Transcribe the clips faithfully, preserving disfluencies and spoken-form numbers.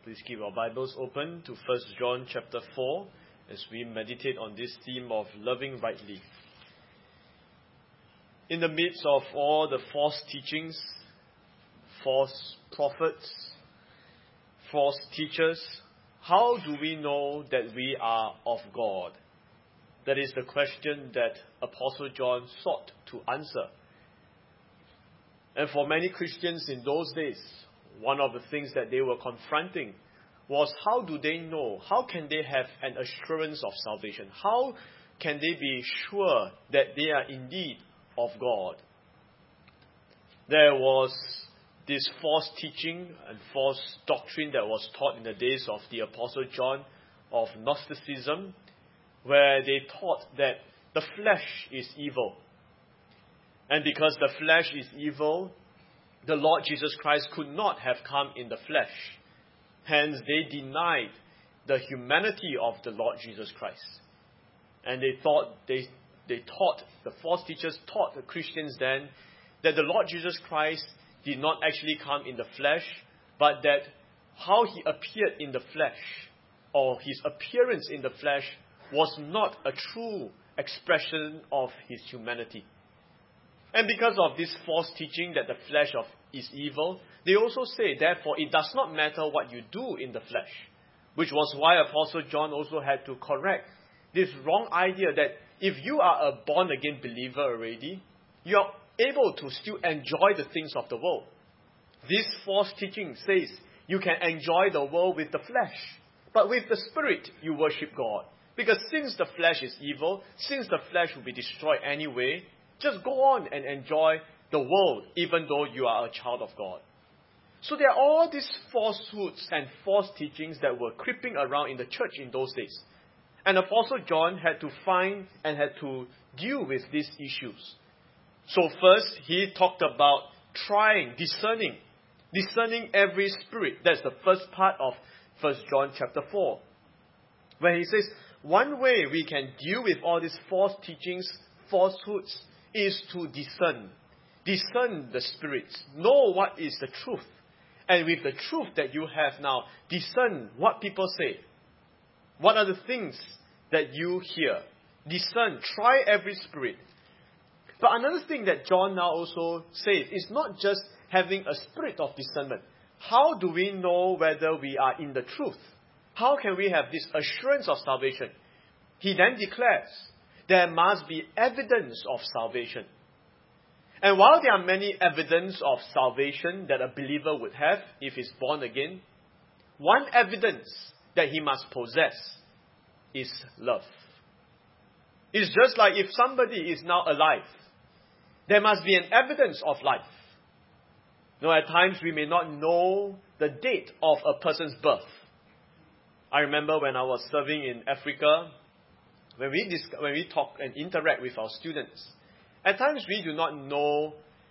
Please keep our Bibles open to First John chapter four as we meditate on this theme of loving rightly. In the midst of all the false teachings, false prophets, false teachers, how do we know that we are of God? That is the question that Apostle John sought to answer. And for many Christians in those days, one of the things that they were confronting was how do they know, how can they have an assurance of salvation? How can they be sure that they are indeed of God? There was this false teaching and false doctrine that was taught in the days of the Apostle John of Gnosticism, where they taught that the flesh is evil. And because the flesh is evil, the Lord Jesus Christ could not have come in the flesh. Hence, they denied the humanity of the Lord Jesus Christ. And they thought, they, they taught, the false teachers taught the Christians then that the Lord Jesus Christ did not actually come in the flesh, but that how he appeared in the flesh, or his appearance in the flesh, was not a true expression of his humanity. And because of this false teaching that the flesh of is evil, they also say, therefore, it does not matter what you do in the flesh. Which was why Apostle John also had to correct this wrong idea that if you are a born-again believer already, you are able to still enjoy the things of the world. This false teaching says you can enjoy the world with the flesh, but with the spirit you worship God. Because since the flesh is evil, since the flesh will be destroyed anyway, just go on and enjoy the world, even though you are a child of God. So there are all these falsehoods and false teachings that were creeping around in the church in those days. And Apostle John had to find and had to deal with these issues. So first, he talked about trying, discerning, discerning every spirit. That's the first part of First John chapter four. Where he says, one way we can deal with all these false teachings, falsehoods, is to discern. Discern the spirits. Know what is the truth. And with the truth that you have now, discern what people say. What are the things that you hear? Discern. Try every spirit. But another thing that John now also says is not just having a spirit of discernment. How do we know whether we are in the truth? How can we have this assurance of salvation? He then declares, there must be evidence of salvation. And while there are many evidence of salvation that a believer would have if he's born again, one evidence that he must possess is love. It's just like if somebody is now alive, there must be an evidence of life. Now, at times we may not know the date of a person's birth. I remember when I was serving in Africa, when we discuss, when we talk and interact with our students, at times we do not know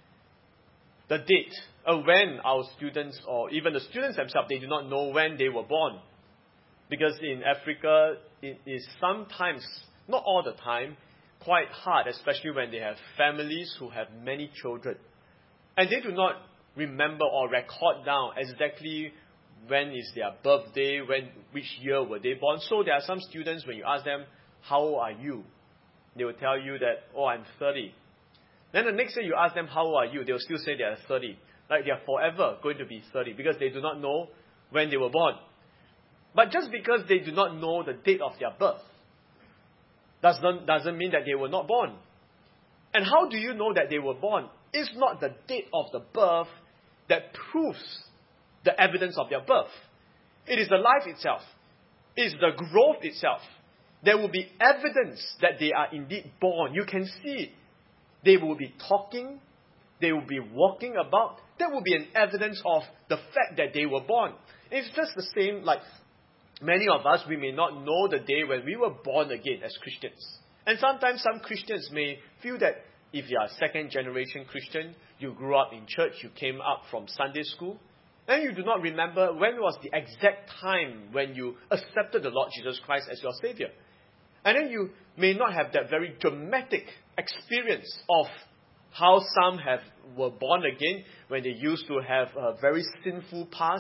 the date or when our students, or even the students themselves, they do not know when they were born. Because in Africa, it is sometimes, not all the time, quite hard, especially when they have families who have many children. And they do not remember or record down exactly when is their birthday, when, which year were they born. So there are some students, when you ask them, how old are you? They will tell you that, oh, I'm thirty. Then the next day you ask them, how old are you? They will still say they are thirty. Like they are forever going to be thirty because they do not know when they were born. But just because they do not know the date of their birth doesn't, doesn't mean that they were not born. And how do you know that they were born? It's not the date of the birth that proves the evidence of their birth. It is the life itself. It is the growth itself. There will be evidence that they are indeed born. You can see it. They will be talking. They will be walking about. There will be an evidence of the fact that they were born. It's just the same like many of us, we may not know the day when we were born again as Christians. And sometimes some Christians may feel that if you are a second generation Christian, you grew up in church, you came up from Sunday school, and you do not remember when was the exact time when you accepted the Lord Jesus Christ as your Savior. And then you may not have that very dramatic experience of how some have were born again when they used to have a very sinful past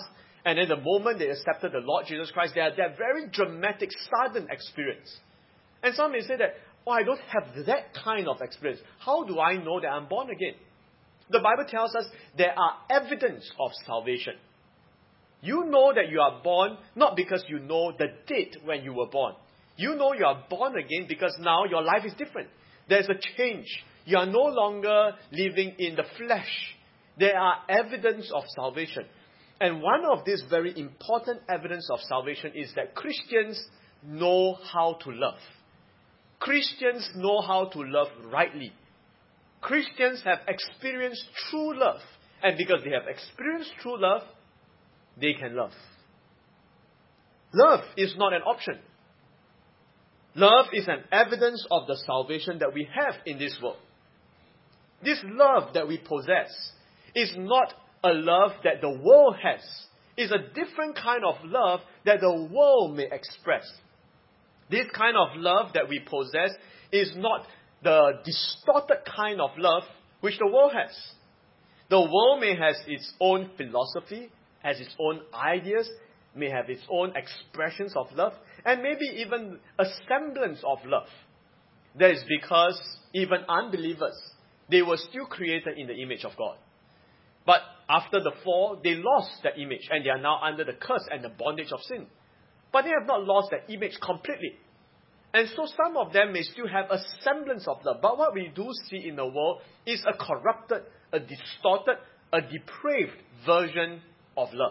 And then the moment they accepted the Lord Jesus Christ, they had that very dramatic, sudden experience. And some may say that, oh, I don't have that kind of experience. How do I know that I'm born again? The Bible tells us there are evidence of salvation. You know that you are born not because you know the date when you were born. You know you are born again because now your life is different. There's a change. You are no longer living in the flesh. There are evidence of salvation. And one of these very important evidence of salvation is that Christians know how to love. Christians know how to love rightly. Christians have experienced true love. And because they have experienced true love, they can love. Love is not an option. Love is an evidence of the salvation that we have in this world. This love that we possess is not a love that the world has. It's a different kind of love that the world may express. This kind of love that we possess is not the distorted kind of love which the world has. The world may have its own philosophy, has its own ideas, may have its own expressions of love, and maybe even a semblance of love. That is because even unbelievers, they were still created in the image of God. But after the fall, they lost that image, and they are now under the curse and the bondage of sin. But they have not lost that image completely. And so some of them may still have a semblance of love. But what we do see in the world is a corrupted, a distorted, a depraved version of love.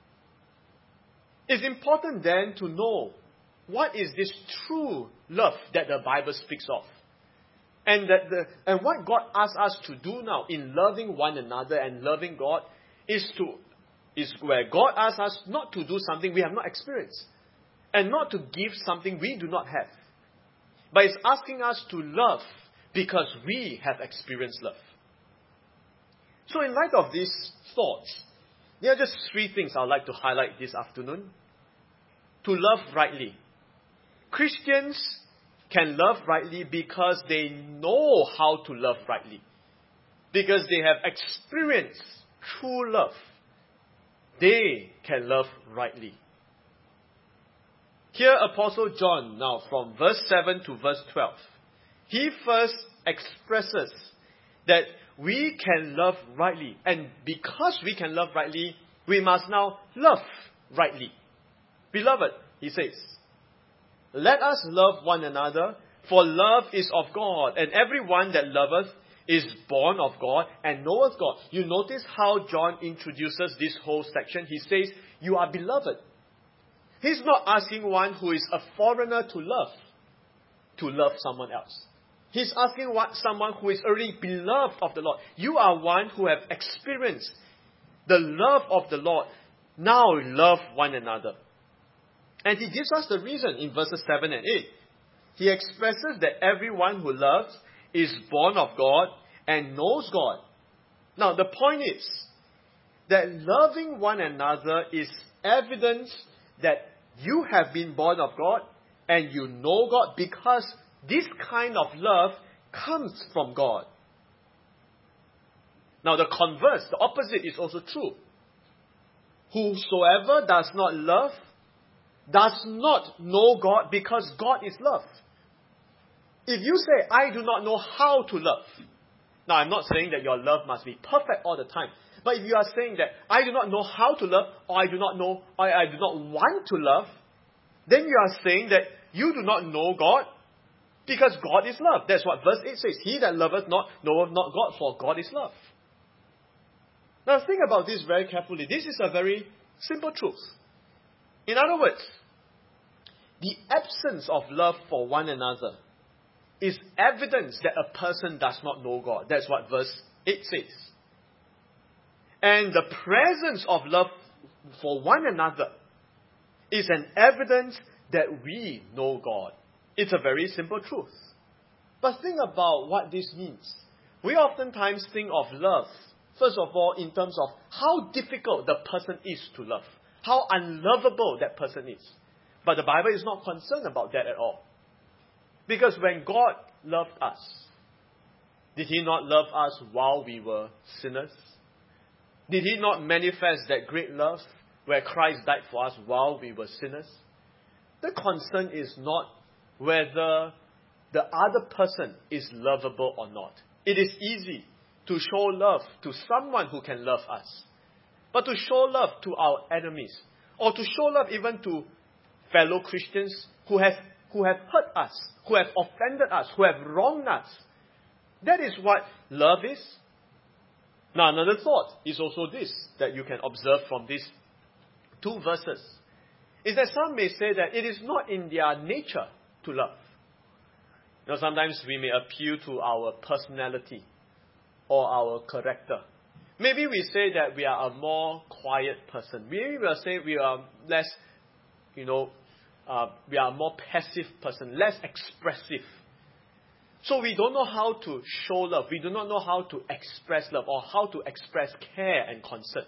It's important then to know what is this true love that the Bible speaks of. And that the and what God asks us to do now in loving one another and loving God is to is where God asks us not to do something we have not experienced. And not to give something we do not have. But it's asking us to love because we have experienced love. So in light of these thoughts, there are just three things I'd like to highlight this afternoon. To love rightly. Christians can love rightly because they know how to love rightly. Because they have experienced true love. They can love rightly. Here Apostle John, now from verse seven to verse twelve, he first expresses that we can love rightly. And because we can love rightly, we must now love rightly. Beloved, he says, let us love one another, for love is of God, and everyone that loveth is born of God and knoweth God. You notice how John introduces this whole section. He says, you are beloved. He's not asking one who is a foreigner to love, to love someone else. He's asking what, someone who is already beloved of the Lord. You are one who have experienced the love of the Lord. Now love one another. And he gives us the reason in verses seven and eight. He expresses that everyone who loves is born of God and knows God. Now the point is that loving one another is evidence that you have been born of God and you know God, because this kind of love comes from God. Now the converse, the opposite is also true. Whosoever does not love does not know God, because God is love. If you say, I do not know how to love. Now I'm not saying that your love must be perfect all the time. But if you are saying that I do not know how to love, or I do not know, or I do not want to love, then you are saying that you do not know God, because God is love. That's what verse eight says. He that loveth not knoweth not God, for God is love. Now think about this very carefully. This is a very simple truth. In other words, the absence of love for one another is evidence that a person does not know God. That's what verse eight says. And the presence of love for one another is an evidence that we know God. It's a very simple truth. But think about what this means. We oftentimes think of love, first of all, in terms of how difficult the person is to love. How unlovable that person is. But the Bible is not concerned about that at all. Because when God loved us, did He not love us while we were sinners? Did He not manifest that great love where Christ died for us while we were sinners, the concern is not whether the other person is lovable or not. It is easy to show love to someone who can love us. But to show love to our enemies, or to show love even to fellow Christians who have, who have hurt us, who have offended us, who have wronged us, that is what love is. Now, another thought is also this, that you can observe from these two verses, is that some may say that it is not in their nature to love. You know, sometimes we may appeal to our personality or our character. Maybe we say that we are a more quiet person. Maybe we'll say we are less, you know, uh, we are a more passive person, less expressive. So we don't know how to show love. We do not know how to express love or how to express care and concern.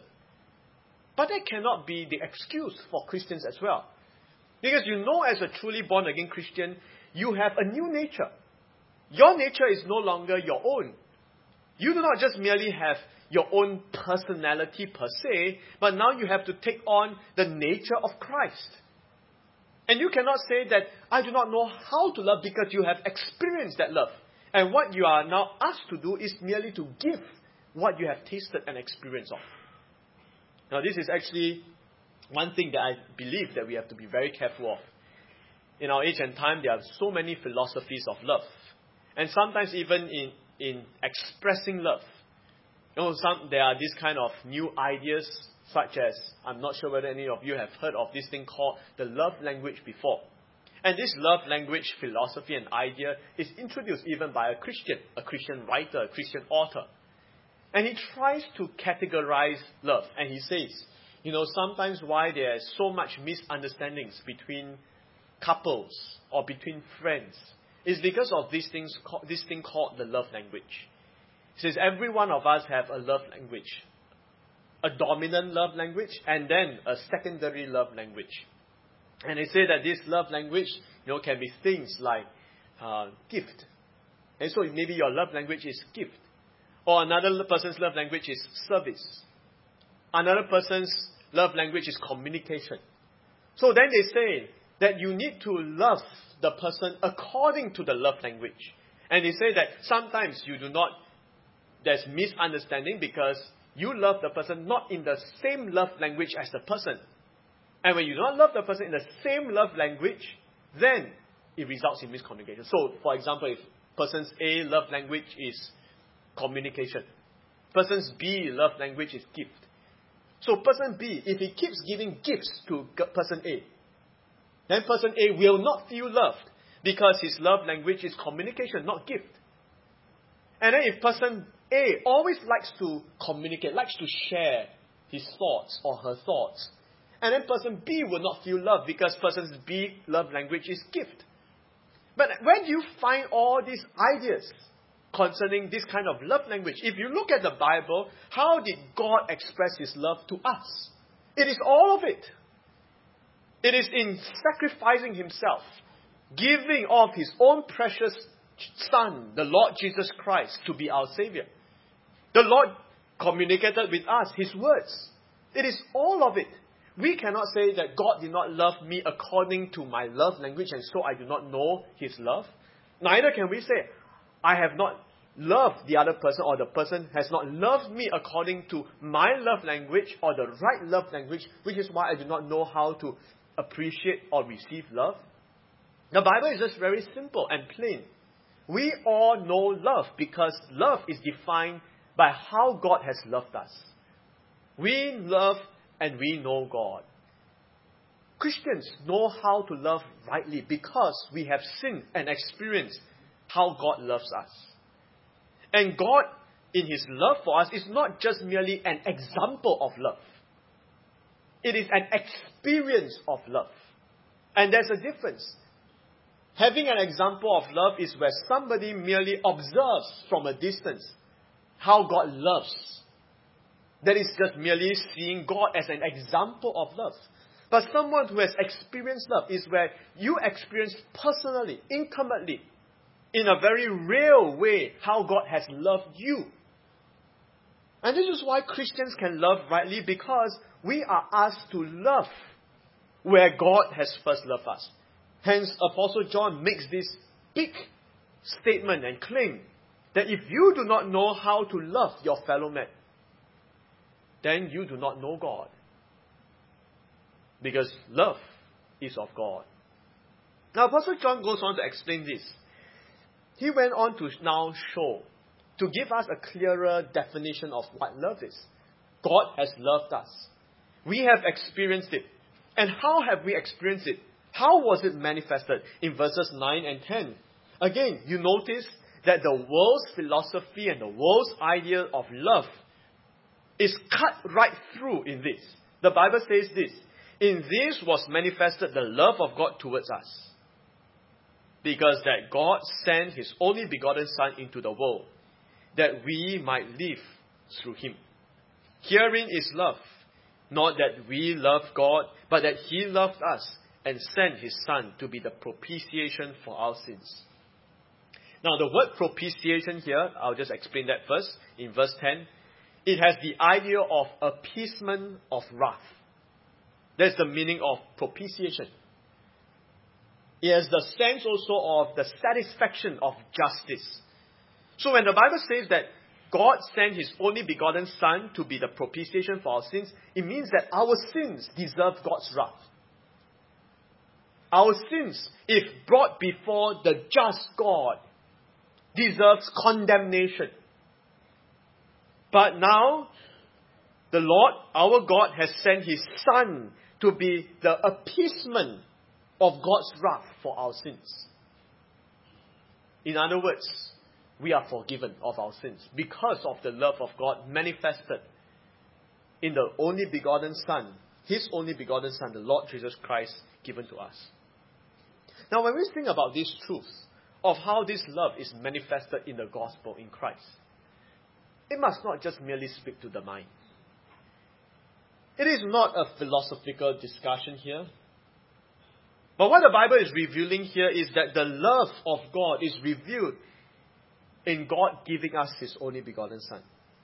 But that cannot be the excuse for Christians as well. Because you know, as a truly born-again Christian, you have a new nature. Your nature is no longer your own. You do not just merely have your own personality per se, but now you have to take on the nature of Christ. And you cannot say that, I do not know how to love, because you have experienced that love. And what you are now asked to do is merely to give what you have tasted and experienced of. Now, this is actually one thing that I believe that we have to be very careful of. In our age and time, there are so many philosophies of love. And sometimes even in, in expressing love, you know, some, there are these kind of new ideas, such as, I'm not sure whether any of you have heard of this thing called the love language before. And this love language philosophy and idea is introduced even by a Christian, a Christian writer, a Christian author. And he tries to categorize love. And he says, you know, sometimes why there is so much misunderstandings between couples or between friends is because of these things, this thing called the love language. He says every one of us have a love language. A dominant love language and then a secondary love language. And they say that this love language, you know, can be things like uh, gift. And so maybe your love language is gift. Or another person's love language is service. Another person's love language is communication. So then they say that you need to love the person according to the love language. And they say that sometimes you do not, there's misunderstanding because you love the person not in the same love language as the person. And when you do not love the person in the same love language, then it results in miscommunication. So, for example, if person's A love language is communication, person's B love language is gift. So person B, if he keeps giving gifts to person A, then person A will not feel loved because his love language is communication, not gift. And then if person A always likes to communicate, likes to share his thoughts or her thoughts, and then person B will not feel loved because person's B love language is gift. But where do you find all these ideas concerning this kind of love language? If you look at the Bible, how did God express His love to us? It is all of it. It is in sacrificing Himself, giving of His own precious Son, the Lord Jesus Christ, to be our Savior. The Lord communicated with us His words. It is all of it. We cannot say that God did not love me according to my love language and so I do not know His love. Neither can we say, I have not loved the other person or the person has not loved me according to my love language or the right love language, which is why I do not know how to appreciate or receive love. The Bible is just very simple and plain. We all know love because love is defined by how God has loved us. We love and we know God. Christians know how to love rightly because we have seen and experienced how God loves us. And God, in His love for us, is not just merely an example of love. It is an experience of love. And there's a difference. Having an example of love is where somebody merely observes from a distance how God loves. That is just merely seeing God as an example of love. But someone who has experienced love is where you experience personally, intimately, in a very real way, how God has loved you. And this is why Christians can love rightly, because we are asked to love where God has first loved us. Hence, Apostle John makes this big statement and claim that if you do not know how to love your fellow man, then you do not know God. Because love is of God. Now, Apostle John goes on to explain this. He went on to now show, to give us a clearer definition of what love is. God has loved us. We have experienced it. And how have we experienced it? How was it manifested? In verses nine and ten. Again, you notice that the world's philosophy and the world's idea of love is cut right through in this. The Bible says this, in this was manifested the love of God towards us, because that God sent His only begotten Son into the world, that we might live through Him. Herein is love, not that we love God, but that He loved us and sent His Son to be the propitiation for our sins. Now, the word propitiation here, I'll just explain that first. In verse ten, it has the idea of appeasement of wrath. That's the meaning of propitiation. It has the sense also of the satisfaction of justice. So when the Bible says that God sent His only begotten Son to be the propitiation for our sins, it means that our sins deserve God's wrath. Our sins, if brought before the just God, deserves condemnation. But now, the Lord, our God, has sent His Son to be the appeasement of God's wrath for our sins. In other words, we are forgiven of our sins because of the love of God manifested in the only begotten Son, His only begotten Son, the Lord Jesus Christ, given to us. Now, when we think about this truth of how this love is manifested in the gospel in Christ, it must not just merely speak to the mind. It is not a philosophical discussion here. But what the Bible is revealing here is that the love of God is revealed in God giving us His only begotten Son.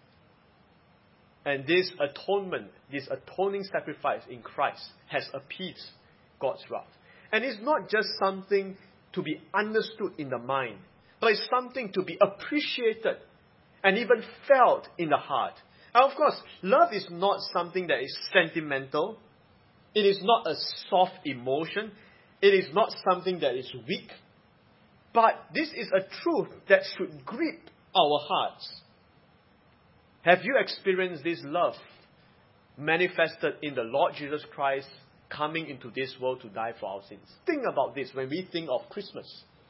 And this atonement, this atoning sacrifice in Christ has appeased God's wrath. And it's not just something to be understood in the mind, but it's something to be appreciated and even felt in the heart. And of course, love is not something that is sentimental. It is not a soft emotion. It is not something that is weak. But this is a truth that should grip our hearts. Have you experienced this love manifested in the Lord Jesus Christ coming into this world to die for our sins? Think about this when we think of Christmas.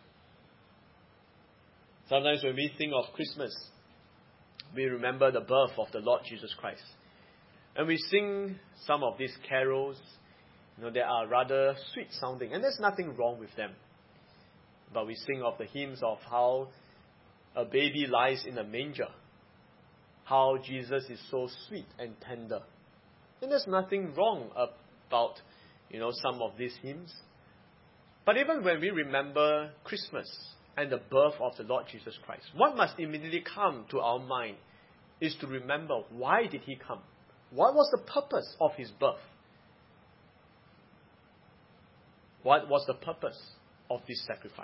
Sometimes when we think of Christmas, we remember the birth of the Lord Jesus Christ. And we sing some of these carols. You know, they are rather sweet sounding, and there's nothing wrong with them. But we sing of the hymns of how a baby lies in a manger, how Jesus is so sweet and tender. And there's nothing wrong about, you know, some of these hymns. But even when we remember Christmas and the birth of the Lord Jesus Christ, what must immediately come to our mind is to remember, why did He come? What was the purpose of His birth? What was the purpose of this sacrifice?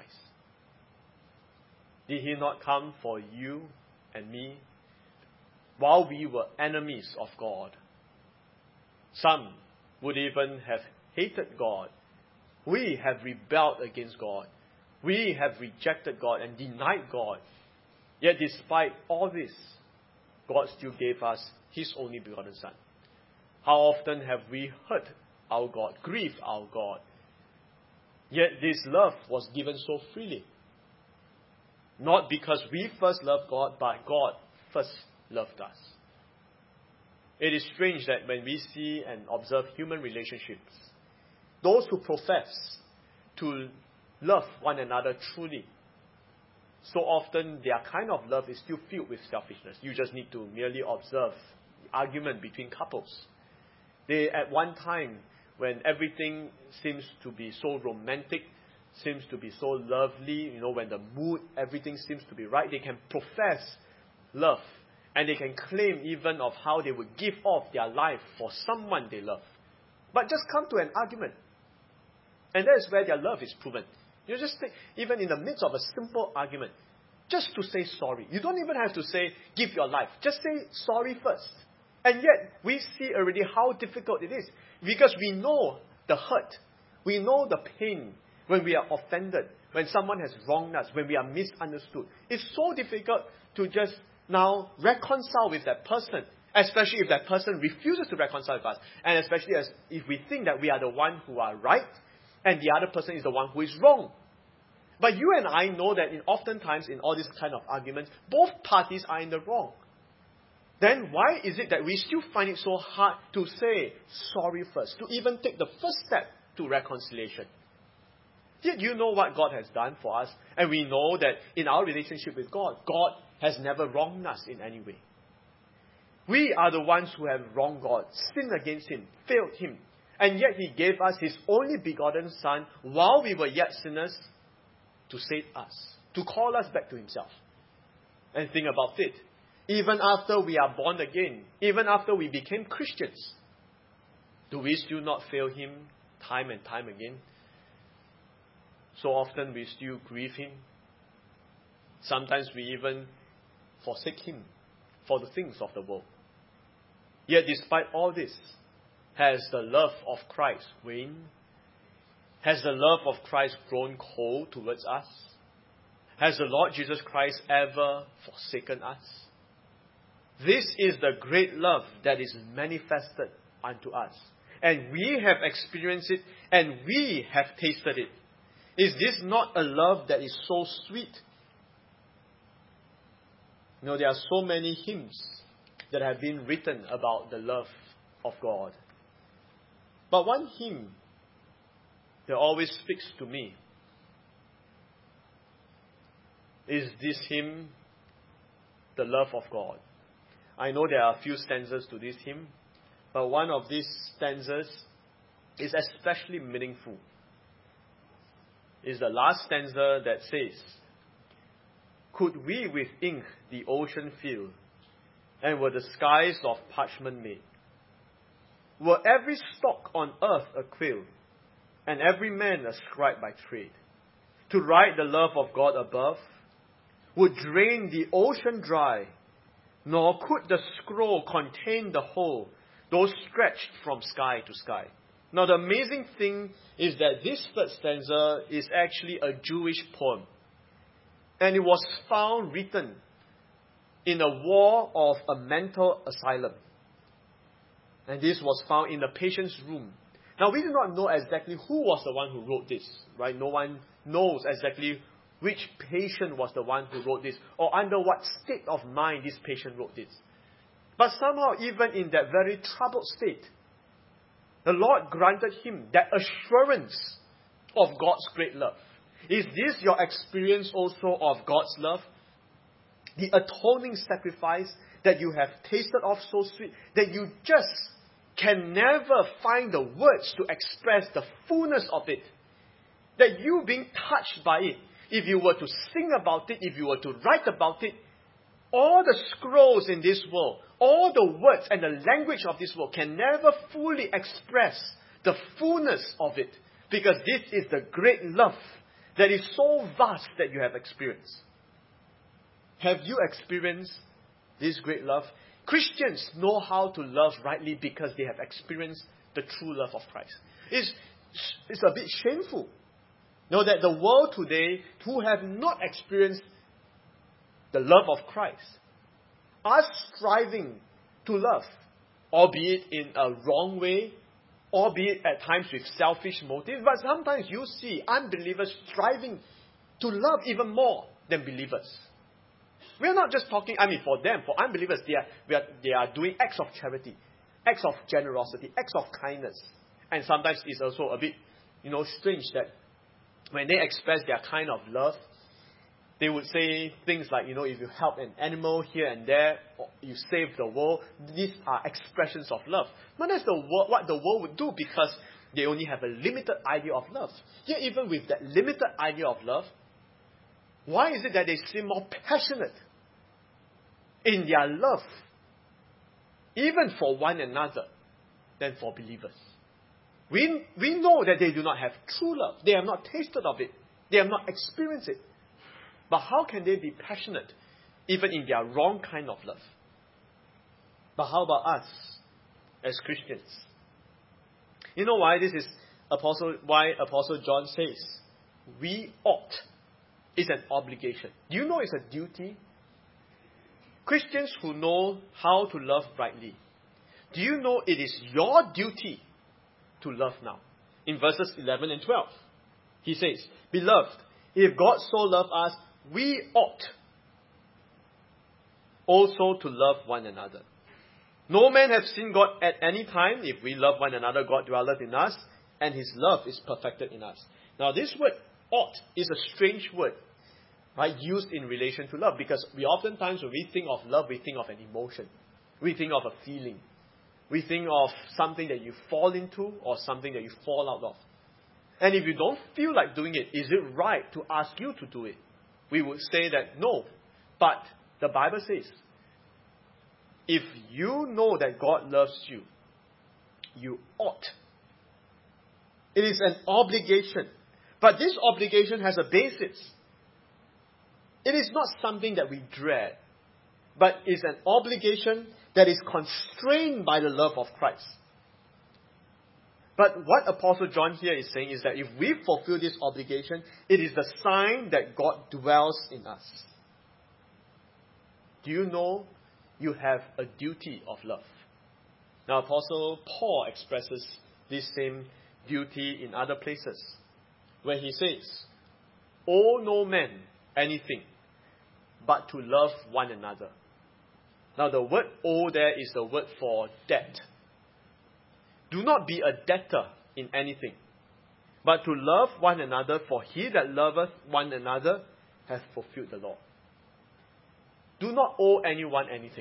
Did He not come for you and me while we were enemies of God? Some would even have hated God. We have rebelled against God. We have rejected God and denied God. Yet despite all this, God still gave us His only begotten Son. How often have we hurt our God, grieved our God? Yet this love was given so freely. Not because we first loved God, but God first loved us. It is strange that when we see and observe human relationships, those who profess to love one another truly, so often their kind of love is still filled with selfishness. You just need to merely observe the argument between couples. They, at one time, when everything seems to be so romantic, seems to be so lovely, you know, when the mood, everything seems to be right, they can profess love And they can claim even of how they would give off their life for someone they love. But just come to an argument. And that is where their love is proven. You just take, even in the midst of a simple argument, just to say sorry. You don't even have to say, give your life. Just say sorry first. And yet, we see already how difficult it is. Because we know the hurt. We know the pain when we are offended, when someone has wronged us, when we are misunderstood. It's so difficult to just now reconcile with that person, especially if that person refuses to reconcile with us, and especially as if we think that we are the one who are right, and the other person is the one who is wrong. But you and I know that in oftentimes in all these kind of arguments, both parties are in the wrong. Then why is it that we still find it so hard to say sorry first, to even take the first step to reconciliation? Yet you know what God has done for us, and we know that in our relationship with God, God has never wronged us in any way. We are the ones who have wronged God, sinned against Him, failed Him, and yet He gave us His only begotten Son while we were yet sinners to save us, to call us back to Himself. And think about it. Even after we are born again, even after we became Christians, do we still not fail Him time and time again? So often we still grieve Him. Sometimes we even forsake Him for the things of the world. Yet despite all this, has the love of Christ waned? Has the love of Christ grown cold towards us? Has the Lord Jesus Christ ever forsaken us? This is the great love that is manifested unto us. And we have experienced it, and we have tasted it. Is this not a love that is so sweet? You know, there are so many hymns that have been written about the love of God. But one hymn that always speaks to me is this hymn, The Love of God. I know there are a few stanzas to this hymn, but one of these stanzas is especially meaningful. Is the last stanza that says, could we with ink the ocean fill, and were the skies of parchment made? Were every stalk on earth a quill, and every man a scribe by trade, to write the love of God above, would drain the ocean dry, nor could the scroll contain the whole, though stretched from sky to sky. Now the amazing thing is that this third stanza is actually a Jewish poem. And it was found written in a wall of a mental asylum. And this was found in the patient's room. Now we do not know exactly who was the one who wrote this, right? No one knows exactly which patient was the one who wrote this, or under what state of mind this patient wrote this. But somehow, even in that very troubled state, the Lord granted him that assurance of God's great love. Is this your experience also of God's love? The atoning sacrifice that you have tasted of so sweet that you just can never find the words to express the fullness of it. That you being touched by it, if you were to sing about it, if you were to write about it, all the scrolls in this world, all the words and the language of this world can never fully express the fullness of it. Because this is the great love that is so vast that you have experienced. Have you experienced this great love? Christians know how to love rightly because they have experienced the true love of Christ. It's, it's a bit shameful. Know that the world today, who have not experienced the love of Christ, are striving to love, albeit in a wrong way, albeit at times with selfish motives, but sometimes you see unbelievers striving to love even more than believers. We are not just talking, I mean, for them, for unbelievers, they are, we are, they are doing acts of charity, acts of generosity, acts of kindness. And sometimes it's also a bit, you know, strange that when they express their kind of love, they would say things like, you know, if you help an animal here and there, or you save the world, these are expressions of love. But that's the world, what the world would do because they only have a limited idea of love. Yet even with that limited idea of love, why is it that they seem more passionate in their love, even for one another, than for believers. We, we know that they do not have true love. They have not tasted of it. They have not experienced it. But how can they be passionate even in their wrong kind of love? But how about us as Christians? You know why this is Apostle, why Apostle John says we ought is an obligation. Do you know it's a duty? Christians who know how to love rightly, do you know it is your duty to love now? In verses eleven and twelve, he says, Beloved, if God so loved us, we ought also to love one another. No man hath seen God at any time. If we love one another, God dwelleth in us, and his love is perfected in us. Now this word ought is a strange word, right, used in relation to love, because we oftentimes, when we think of love, we think of an emotion. We think of a feeling. We think of something that you fall into or something that you fall out of. And if you don't feel like doing it, is it right to ask you to do it? We would say that no. But the Bible says, if you know that God loves you, you ought. It is an obligation. But this obligation has a basis. It is not something that we dread, but is an obligation that is constrained by the love of Christ. But what Apostle John here is saying is that if we fulfill this obligation, it is the sign that God dwells in us. Do you know you have a duty of love? Now, Apostle Paul expresses this same duty in other places, where he says, Owe no man anything but to love one another. Now, the word owe there is the word for debt. Do not be a debtor in anything, but to love one another, for he that loveth one another hath fulfilled the law. Do not owe anyone anything.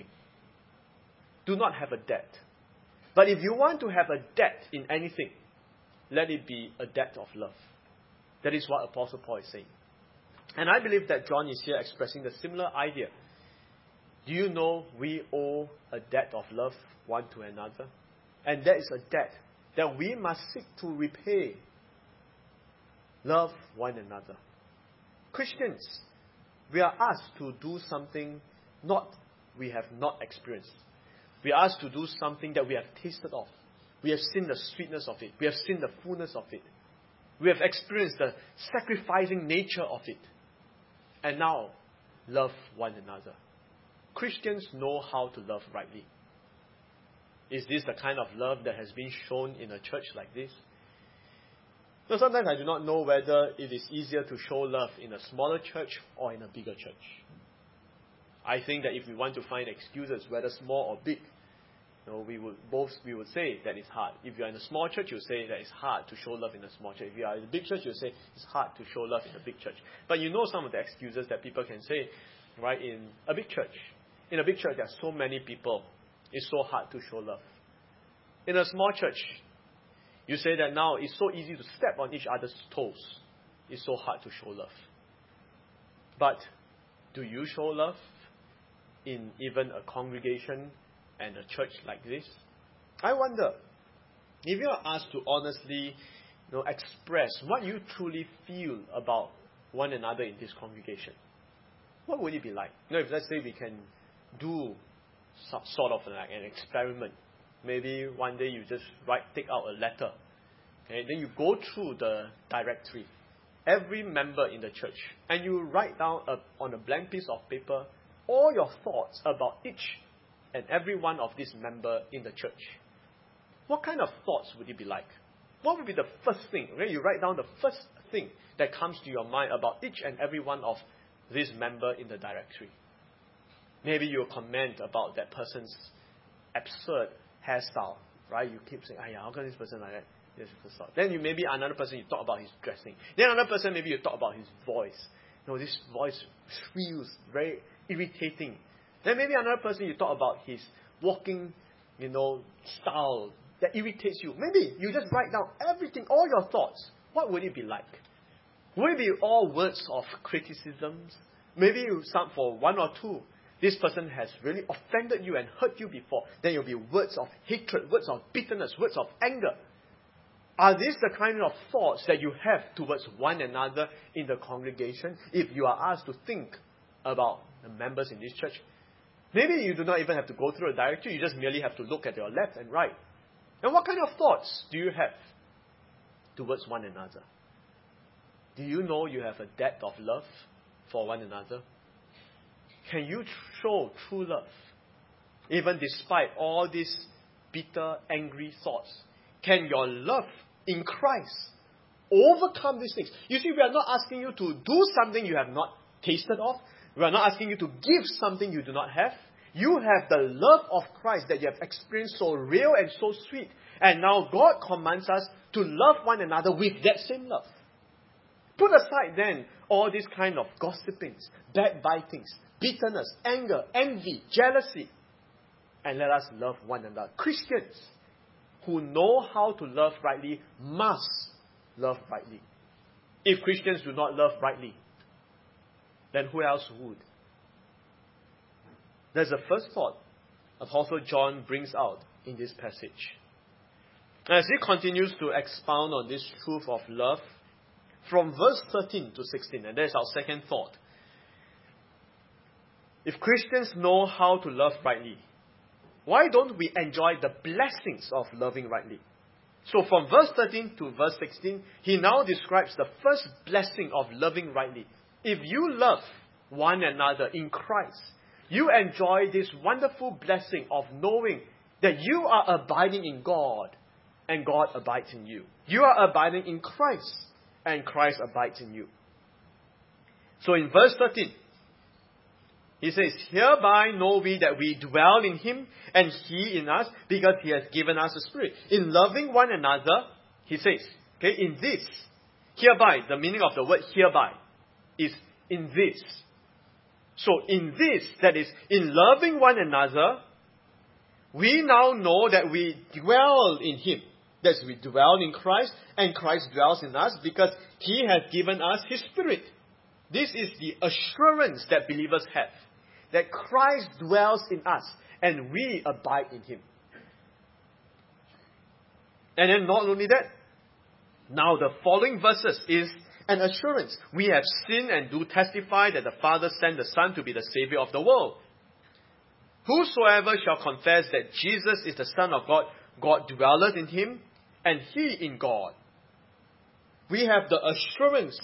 Do not have a debt. But if you want to have a debt in anything, let it be a debt of love. That is what Apostle Paul is saying. And I believe that John is here expressing the similar idea. Do you know we owe a debt of love one to another? And that is a debt that we must seek to repay. Love one another. Christians, we are asked to do something not we have not experienced. We are asked to do something that we have tasted of. We have seen the sweetness of it. We have seen the fullness of it. We have experienced the sacrificing nature of it. And now, love one another. Christians know how to love rightly. Is this the kind of love that has been shown in a church like this? Now, sometimes I do not know whether it is easier to show love in a smaller church or in a bigger church. I think that if we want to find excuses, whether small or big, you know, we would both we would say that it's hard. If you are in a small church, you say that it's hard to show love in a small church. If you are in a big church, you say it's hard to show love in a big church. But you know some of the excuses that people can say, right? In a big church, in a big church, there are so many people. It's so hard to show love. In a small church, you say that now it's so easy to step on each other's toes. It's so hard to show love. But do you show love in even a congregation and a church like this? I wonder, if you are asked to honestly, you know, express what you truly feel about one another in this congregation, what would it be like? You know, if let's say we can do some sort of like an experiment. Maybe one day you just write, take out a letter. Okay, then you go through the directory, every member in the church, and you write down a, on a blank piece of paper all your thoughts about each and every one of these members in the church. What kind of thoughts would it be like? What would be the first thing? Okay, you write down the first thing that comes to your mind about each and every one of these members in the directory. Maybe you'll comment about that person's absurd hairstyle, right? You keep saying, "Ayah, how come this person like that?" This person. Then you maybe another person you talk about his dressing. Then another person maybe you talk about his voice. You know, this voice shrills, very irritating. Then maybe another person you talk about his walking, you know, style that irritates you. Maybe you just write down everything, all your thoughts. What would it be like? Would it be all words of criticisms? Maybe you start for one or two. this person has really offended you and hurt you before, then it will be words of hatred, words of bitterness, words of anger. Are these the kind of thoughts that you have towards one another in the congregation? If you are asked to think about the members in this church, maybe you do not even have to go through a directory, you just merely have to look at your left and right. And what kind of thoughts do you have towards one another? Do you know you have a debt of love for one another? Can you show true love, even despite all these bitter, angry thoughts? Can your love in Christ overcome these things? You see, we are not asking you to do something you have not tasted of. We are not asking you to give something you do not have. You have the love of Christ that you have experienced so real and so sweet. And now God commands us to love one another with that same love. Put aside then all these kind of gossipings, backbitings, bitterness, anger, envy, jealousy, and let us love one another. Christians who know how to love rightly must love rightly. If Christians do not love rightly, then who else would? That's the first thought Apostle John brings out in this passage. As he continues to expound on this truth of love, from verse thirteen to sixteen, and that's our second thought. If Christians know how to love rightly, why don't we enjoy the blessings of loving rightly? So from verse thirteen to verse sixteen, he now describes the first blessing of loving rightly. If you love one another in Christ, you enjoy this wonderful blessing of knowing that you are abiding in God and God abides in you. You are abiding in Christ and Christ abides in you. So in verse thirteen, he says, hereby know we that we dwell in him and he in us, because he has given us a spirit. In loving one another, he says, okay, in this, hereby, the meaning of the word hereby is in this. So in this, that is, in loving one another, we now know that we dwell in him. That is, we dwell in Christ and Christ dwells in us because he has given us his spirit. This is the assurance that believers have, that Christ dwells in us and we abide in him. And then not only that, now the following verses is an assurance. We have seen and do testify that the Father sent the Son to be the Savior of the world. Whosoever shall confess that Jesus is the Son of God, God dwelleth in him, and he in God. We have the assurance.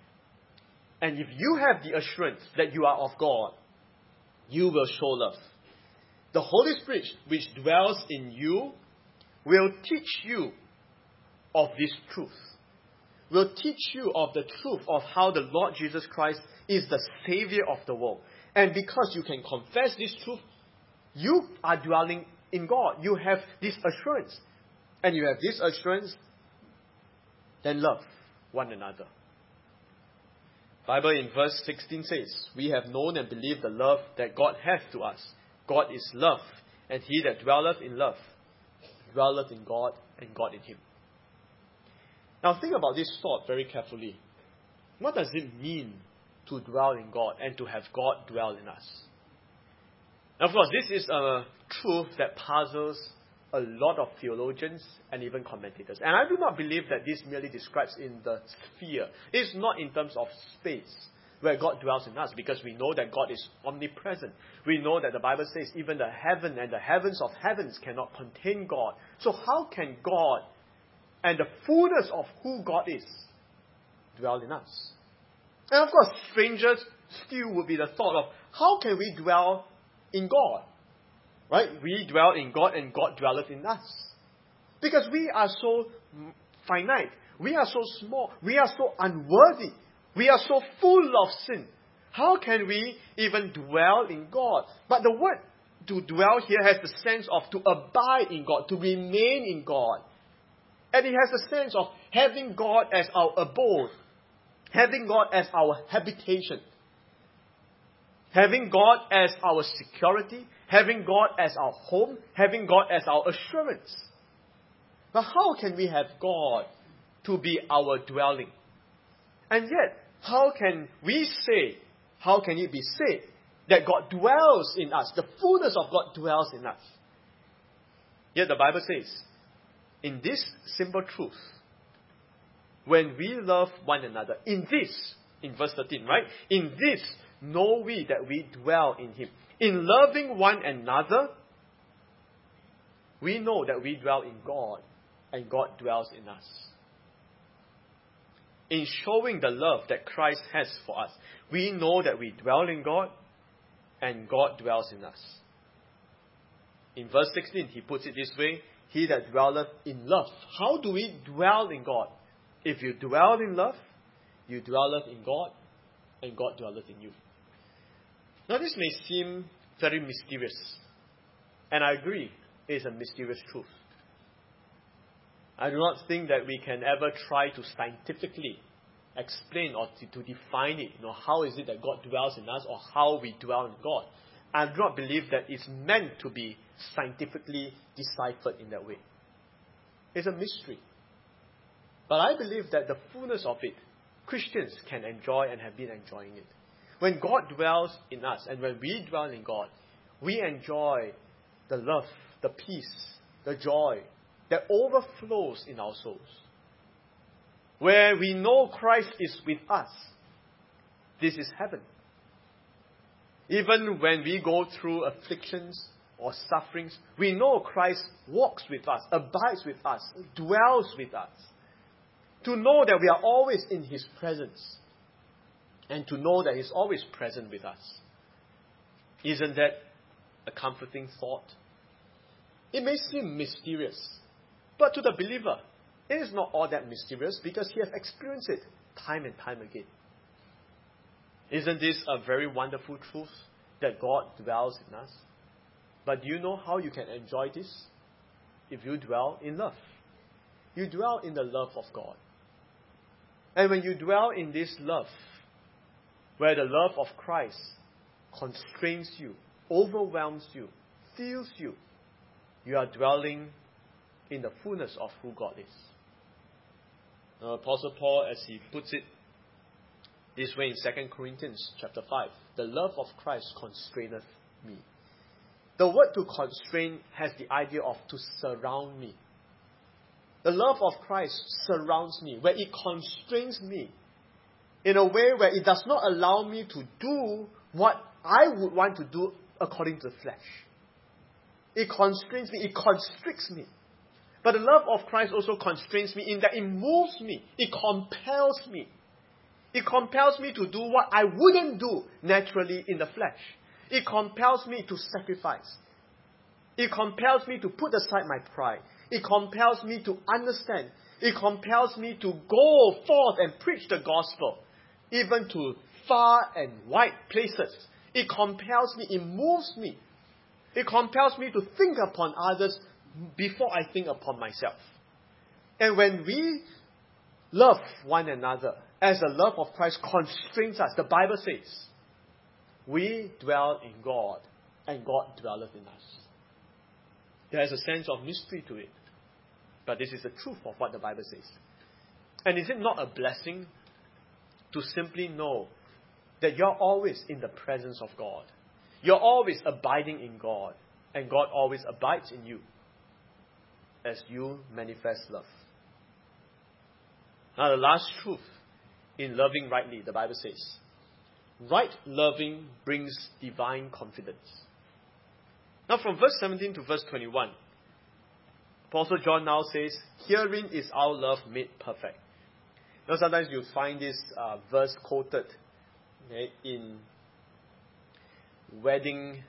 And if you have the assurance that you are of God, you will show love. The Holy Spirit which dwells in you will teach you of this truth. Will teach you of the truth of how the Lord Jesus Christ is the Savior of the world. And because you can confess this truth, you are dwelling in God. You have this assurance. And you have this assurance, then love one another. Bible in verse sixteen says, we have known and believed the love that God hath to us. God is love, and he that dwelleth in love dwelleth in God, and God in him. Now think about this thought very carefully. What does it mean to dwell in God and to have God dwell in us? Now, of course, this is a truth that puzzles a lot of theologians and even commentators. And I do not believe that this merely describes in the sphere. It's not in terms of space where God dwells in us, because we know that God is omnipresent. We know that the Bible says even the heaven and the heavens of heavens cannot contain God. So how can God and the fullness of who God is dwell in us? And of course, strangers still would be the thought of, how can we dwell in God? Right? We dwell in God and God dwelleth in us. Because we are so finite. We are so small. We are so unworthy. We are so full of sin. How can we even dwell in God? But the word to dwell here has the sense of to abide in God, to remain in God. And it has the sense of having God as our abode, having God as our habitation, having God as our security, having God as our home, having God as our assurance. But how can we have God to be our dwelling? And yet, how can we say, how can it be said that God dwells in us. The fullness of God dwells in us. Yet the Bible says, in this simple truth, when we love one another, in this, in verse thirteen, right? In this, know we that we dwell in Him. In loving one another, we know that we dwell in God and God dwells in us. In showing the love that Christ has for us, we know that we dwell in God and God dwells in us. In verse sixteen, he puts it this way, he that dwelleth in love. How do we dwell in God? If you dwell in love, you dwelleth in God, and God dwelleth in you. Now this may seem very mysterious, and I agree, it is a mysterious truth. I do not think that we can ever try to scientifically explain or to, to define it. You know, how is it that God dwells in us, or how we dwell in God? I do not believe that it's meant to be scientifically deciphered in that way. It's a mystery. But I believe that the fullness of it, Christians can enjoy and have been enjoying it. When God dwells in us and when we dwell in God, we enjoy the love, the peace, the joy that overflows in our souls. Where we know Christ is with us, this is heaven. Even when we go through afflictions or sufferings, we know Christ walks with us, abides with us, dwells with us. To know that we are always in His presence, and to know that He's always present with us. Isn't that a comforting thought? It may seem mysterious, but to the believer, it is not all that mysterious because he has experienced it time and time again. Isn't this a very wonderful truth that God dwells in us? But do you know how you can enjoy this? If you dwell in love. You dwell in the love of God. And when you dwell in this love, where the love of Christ constrains you, overwhelms you, fills you, you are dwelling in the fullness of who God is. Now, Apostle Paul, as he puts it this way in Second Corinthians chapter five, the love of Christ constraineth me. The word to constrain has the idea of to surround me. The love of Christ surrounds me, where it constrains me in a way where it does not allow me to do what I would want to do according to the flesh. It constrains me, it constricts me. But the love of Christ also constrains me in that it moves me, it compels me. It compels me to do what I wouldn't do naturally in the flesh. It compels me to sacrifice. It compels me to put aside my pride. It compels me to understand. It compels me to go forth and preach the gospel, even to far and wide places. It compels me, it moves me. It compels me to think upon others before I think upon myself. And when we love one another, as the love of Christ constrains us, the Bible says, we dwell in God, and God dwelleth in us. There is a sense of mystery to it. But this is the truth of what the Bible says. And is it not a blessing to simply know that you're always in the presence of God? You're always abiding in God, and God always abides in you as you manifest love. Now the last truth in loving rightly, the Bible says, right loving brings divine confidence. Now from verse seventeen to verse twenty-one, Apostle John now says, herein is our love made perfect. Now sometimes you find this uh, verse quoted okay, in wedding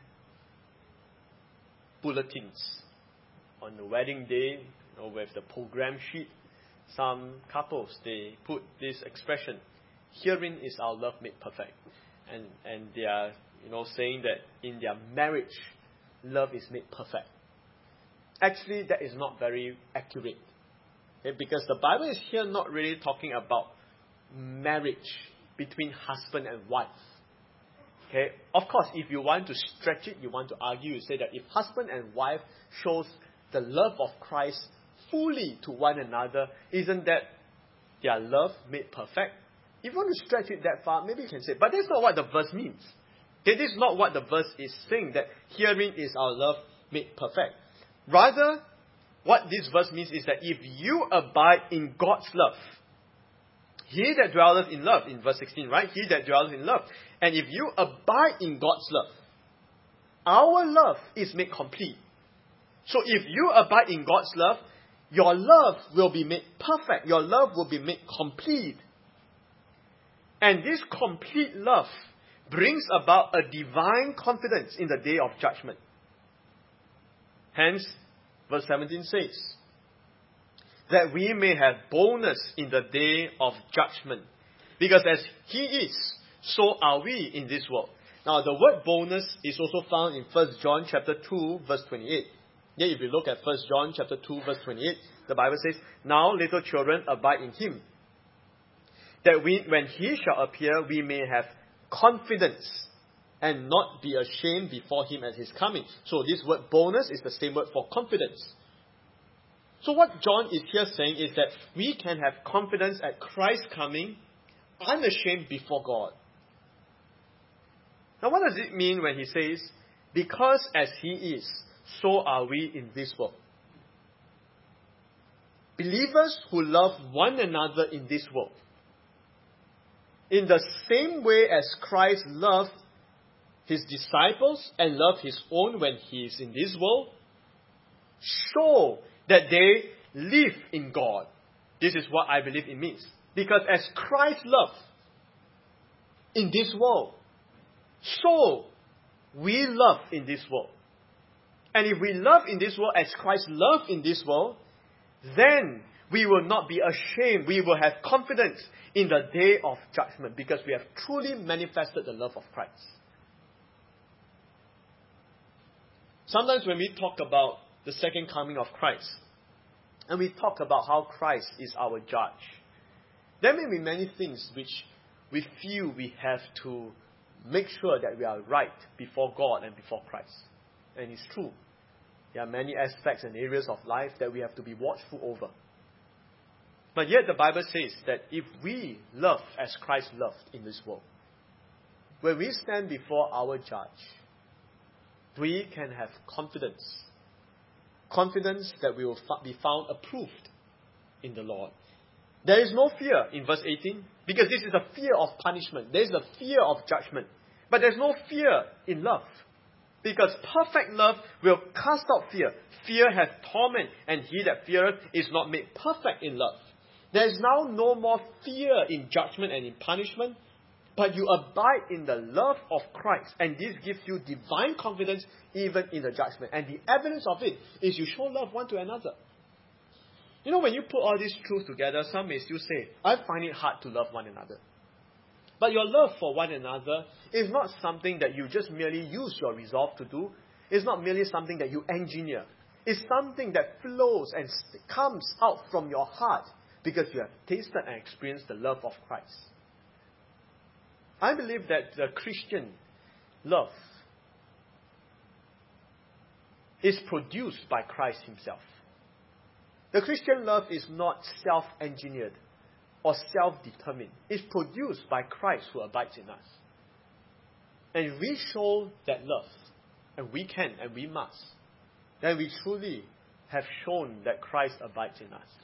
bulletins. On the wedding day, you know, with the program sheet, some couples, they put this expression, herein is our love made perfect. And, and they are you know, saying that in their marriage, love is made perfect. Actually, that is not very accurate. Okay? Because the Bible is here not really talking about marriage between husband and wife. Okay? Of course, if you want to stretch it, you want to argue, you say that if husband and wife shows the love of Christ fully to one another, isn't that their love made perfect? If you want to stretch it that far, maybe you can say, but that's not what the verse means. Okay, this is not what the verse is saying, that herein is our love made perfect. Rather, what this verse means is that if you abide in God's love, he that dwelleth in love, in verse sixteen, right? He that dwelleth in love. And if you abide in God's love, our love is made complete. So if you abide in God's love, your love will be made perfect. Your love will be made complete. And this complete love brings about a divine confidence in the day of judgment. Hence, verse seventeen says, that we may have boldness in the day of judgment. Because as he is, so are we in this world. Now, the word boldness is also found in First John chapter two, verse twenty-eight. Yeah, if you look at First John chapter two, verse twenty-eight, the Bible says, now little children, abide in him, that we, when he shall appear, we may have confidence and not be ashamed before him at his coming. So this word boldness is the same word for confidence. So what John is here saying is that we can have confidence at Christ's coming, unashamed before God. Now what does it mean when he says, because as he is, so are we in this world? Believers who love one another in this world, in the same way as Christ loved his disciples and loved his own when he is in this world, show that they live in God. This is what I believe it means. Because as Christ loved in this world, so we love in this world. And if we love in this world as Christ loved in this world, then we will not be ashamed. We will have confidence in the day of judgment because we have truly manifested the love of Christ. Sometimes when we talk about the second coming of Christ, and we talk about how Christ is our judge, there may be many things which we feel we have to make sure that we are right before God and before Christ. And it's true. There are many aspects and areas of life that we have to be watchful over. But yet the Bible says that if we love as Christ loved in this world, when we stand before our judge, we can have confidence. Confidence that we will be found approved in the Lord. There is no fear in verse eighteen, because this is a fear of punishment. There is a fear of judgment. But there's no fear in love. Because perfect love will cast out fear. Fear hath torment, and he that feareth is not made perfect in love. There is now no more fear in judgment and in punishment, but you abide in the love of Christ. And this gives you divine confidence even in the judgment. And the evidence of it is you show love one to another. You know, when you put all these truths together, some may still say, I find it hard to love one another. But your love for one another is not something that you just merely use your resolve to do. It's not merely something that you engineer. It's something that flows and comes out from your heart because you have tasted and experienced the love of Christ. I believe that the Christian love is produced by Christ himself. The Christian love is not self-engineered or self-determined. It's produced by Christ who abides in us. And we show that love, and we can and we must, then we truly have shown that Christ abides in us.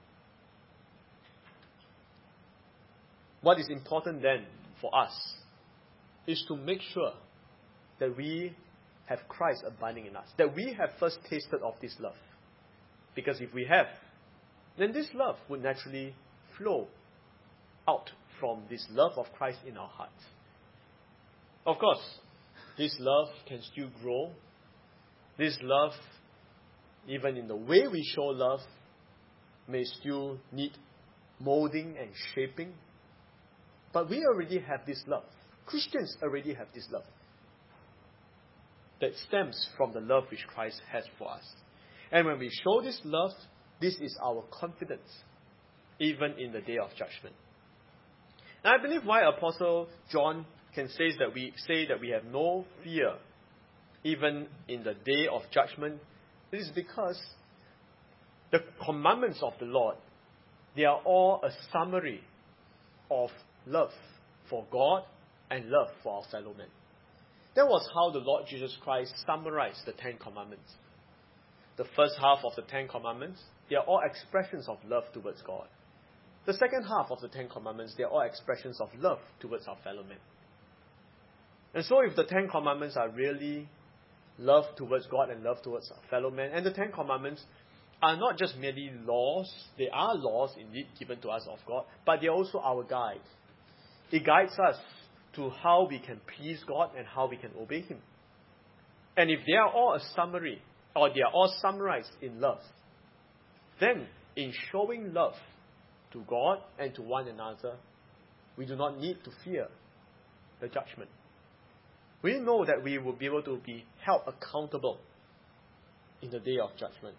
What is important then for us is to make sure that we have Christ abiding in us, that we have first tasted of this love. Because if we have, then this love would naturally flow out from this love of Christ in our hearts. Of course, this love can still grow. This love, even in the way we show love, may still need molding and shaping. But we already have this love. Christians already have this love that stems from the love which Christ has for us. And when we show this love, this is our confidence, even in the day of judgment. And I believe why Apostle John can say that we say that we have no fear, even in the day of judgment, it is because the commandments of the Lord, they are all a summary of love for God and love for our fellow men. That was how the Lord Jesus Christ summarized the Ten Commandments. The first half of the Ten Commandments, they are all expressions of love towards God. The second half of the Ten Commandments, they are all expressions of love towards our fellow men. And so if the Ten Commandments are really love towards God and love towards our fellow men, and the Ten Commandments are not just merely laws, they are laws indeed given to us of God, but they are also our guide. It guides us to how we can please God and how we can obey Him. And if they are all a summary, or they are all summarized in love, then in showing love to God and to one another, we do not need to fear the judgment. We know that we will be able to be held accountable in the day of judgment.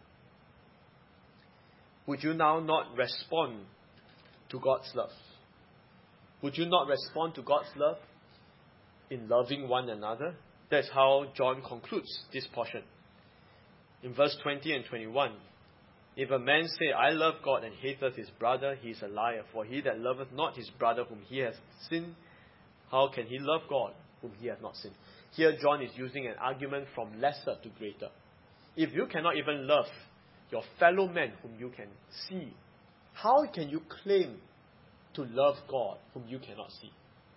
Would you now not respond to God's love? Would you not respond to God's love in loving one another? That's how John concludes this portion. In verse twenty and twenty-one, if a man say, I love God and hateth his brother, he is a liar. For he that loveth not his brother whom he hath sinned, how can he love God whom he hath not sinned? Here John is using an argument from lesser to greater. If you cannot even love your fellow men whom you can see, how can you claim to love God whom you cannot see?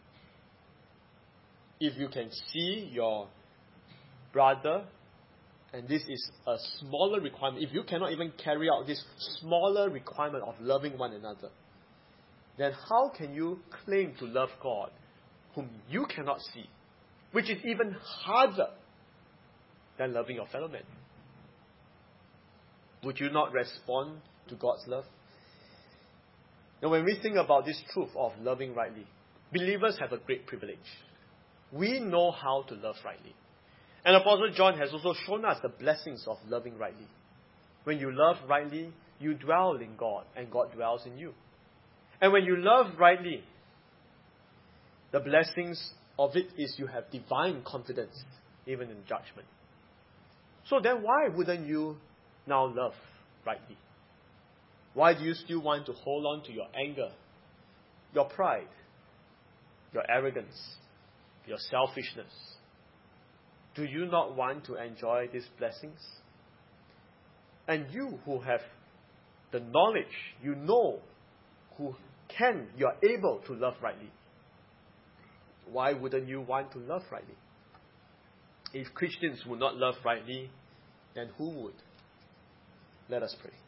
If you can see your brother, and this is a smaller requirement, if you cannot even carry out this smaller requirement of loving one another, then how can you claim to love God whom you cannot see, which is even harder than loving your fellow men? Would you not respond to God's love? Now, when we think about this truth of loving rightly, believers have a great privilege. We know how to love rightly. And Apostle John has also shown us the blessings of loving rightly. When you love rightly, you dwell in God, and God dwells in you. And when you love rightly, the blessings of it is you have divine confidence, even in judgment. So then why wouldn't you now love rightly? Why do you still want to hold on to your anger, your pride, your arrogance, your selfishness? Do you not want to enjoy these blessings? And you who have the knowledge, you know, who can, you are able to love rightly, why wouldn't you want to love rightly? If Christians would not love rightly, then who would? Let us pray.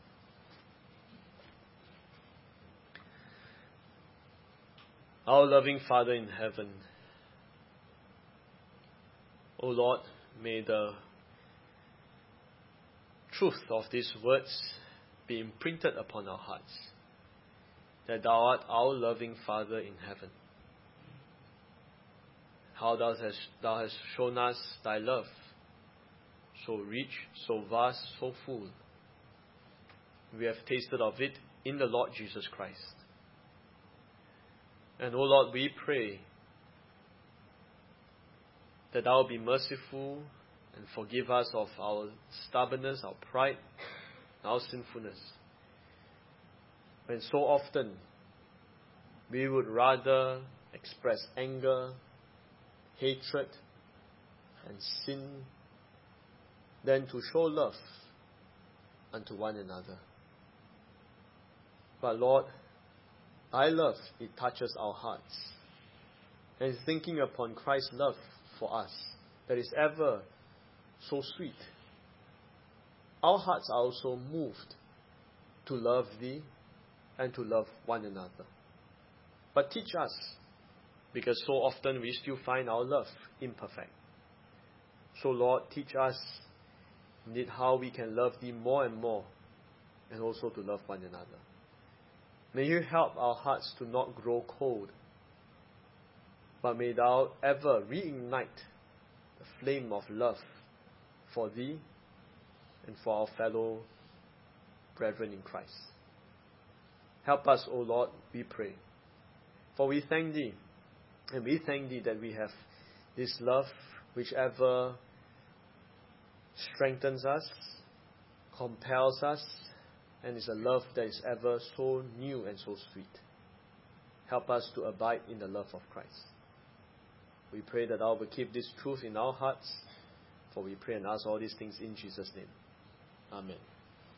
Our loving Father in heaven, O Lord, may the truth of these words be imprinted upon our hearts, that Thou art our loving Father in heaven. How Thou hast, thou hast shown us Thy love, so rich, so vast, so full. We have tasted of it in the Lord Jesus Christ. And O Lord, we pray that Thou be merciful and forgive us of our stubbornness, our pride, our sinfulness. When so often we would rather express anger, hatred, and sin than to show love unto one another. But Lord, Thy love, it touches our hearts. And thinking upon Christ's love for us, that is ever so sweet, our hearts are also moved to love Thee and to love one another. But teach us, because so often we still find our love imperfect. So Lord, teach us indeed how we can love Thee more and more, and also to love one another. May You help our hearts to not grow cold, but may Thou ever reignite the flame of love for Thee and for our fellow brethren in Christ. Help us, O Lord, we pray. For we thank Thee, and we thank Thee that we have this love which ever strengthens us, compels us, and is a love that is ever so new and so sweet. Help us to abide in the love of Christ. We pray that Thou will keep this truth in our hearts, for we pray and ask all these things in Jesus' name. Amen.